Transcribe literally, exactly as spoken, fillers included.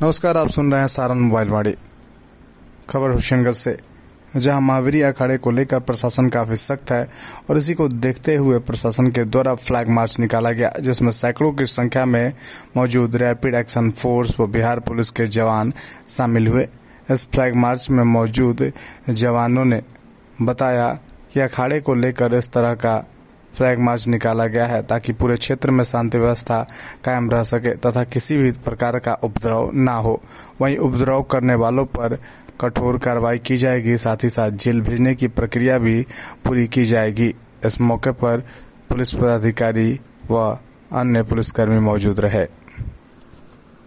नमस्कार, आप सुन रहे हैं सारण मोबाइल वाणी। खबर हुसैनगंज से, जहां महावीरी अखाड़े को लेकर प्रशासन काफी सख्त है और इसी को देखते हुए प्रशासन के द्वारा फ्लैग मार्च निकाला गया, जिसमें सैकड़ों की संख्या में मौजूद रैपिड एक्शन फोर्स व बिहार पुलिस के जवान शामिल हुए। इस फ्लैग मार्च में मौजूद जवानों ने बताया कि अखाड़े को लेकर इस तरह का फ्लैग मार्च निकाला गया है ताकि पूरे क्षेत्र में शांति व्यवस्था कायम रह सके तथा किसी भी प्रकार का उपद्रव न हो। वहीं उपद्रव करने वालों पर कठोर कार्रवाई की जाएगी, साथ ही साथ जेल भेजने की प्रक्रिया भी पूरी की जाएगी। इस मौके पर पुलिस पदाधिकारी व अन्य पुलिसकर्मी मौजूद रहे।